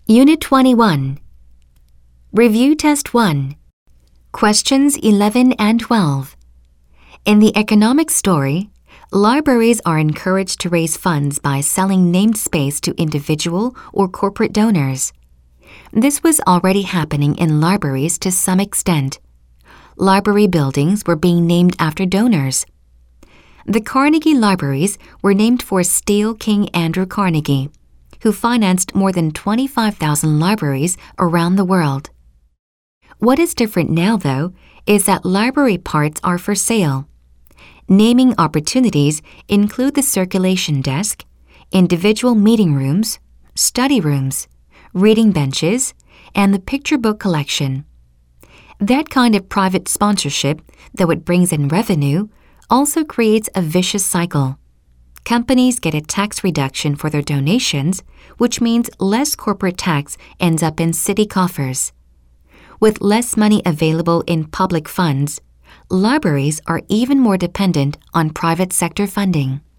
Unit 21. Review Test 1. Questions 11 and 12. In the economic story, libraries are encouraged to raise funds by selling named space to individual or corporate donors. This was already happening in libraries to some extent. Library buildings were being named after donors. The Carnegie Libraries were named for Steel King Andrew Carnegie, who financed more than 25,000 libraries around the world. What is different now, though, is that library parts are for sale. Naming opportunities include the circulation desk, individual meeting rooms, study rooms, reading benches, and the picture book collection. That kind of private sponsorship, though it brings in revenue, also creates a vicious cycle. Companies get a tax reduction for their donations, which means less corporate tax ends up in city coffers. With less money available in public funds, libraries are even more dependent on private sector funding.